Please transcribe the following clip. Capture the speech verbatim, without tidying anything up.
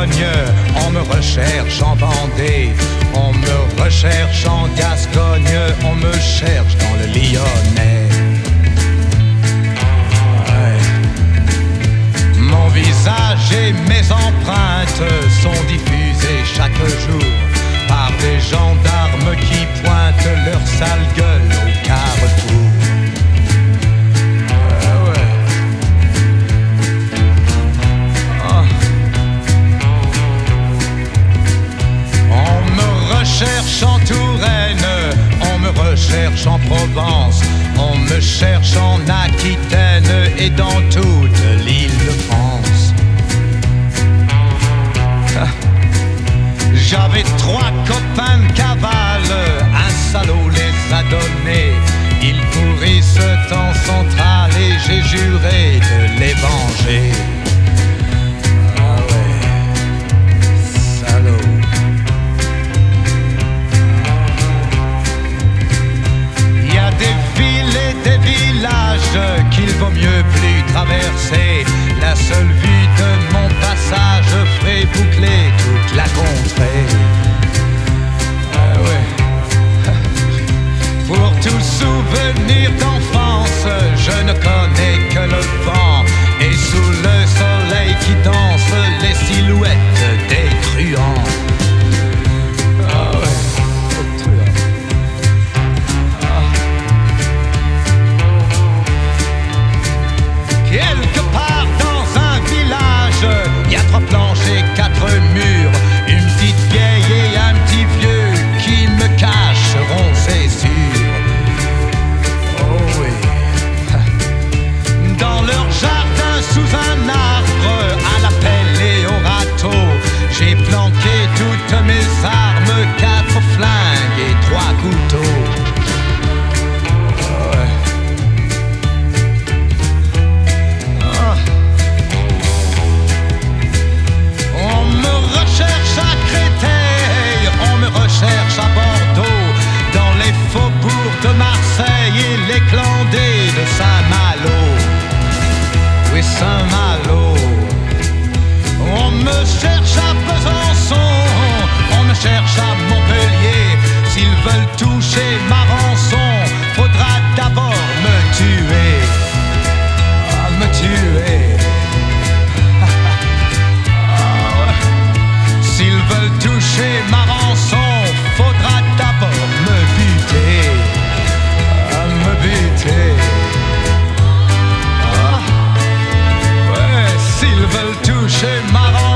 Bourgogne, on me recherche en Vendée, on me recherche en Gascogne, on me cherche dans le Lyonnais. Ouais. Mon visage et mes empreintes sont diffusées chaque jour par des gendarmes qui pointent leur sale gueule au carrefour. On me recherche en Touraine, on me recherche en Provence, on me cherche en Aquitaine et dans toute l'île de France. J'avais trois copains de cavale, un salaud les a donnés, ils pourrissent en centrale et j'ai juré de les venger. Ah ouais, salaud. Des villes et des villages qu'il vaut mieux plus traverser. La seule vue de mon passage ferait boucler toute la contrée. Ah ouais. Pour tout souvenir d'enfance, je ne connais que le vent et sous le soleil qui danse les silhouettes des truands. Ah ouais. Quelque part dans un village, il y a trois planchers, quatre murs, une petite vieille et un petit vieux qui me cacheront, c'est sûr. Oh oui. Dans leur jardin, sous un arbre, à la pelle et au râteau, j'ai planqué toutes mes armes, quatre flingues et trois couteaux. Recherche à Bordeaux, dans les faubourgs de Marseille et les clandés de Saint-Malo. Oui, Saint-Malo. On me cherche à Besançon, on me cherche à Montpellier. S'ils veulent toucher ma rançon, faudra d'abord me tuer. Ah, me tuer. S'ils veulent toucher ma rançon, faudra d'abord me buter, ah, me buter. Ah, ouais, s'ils veulent toucher ma rançon,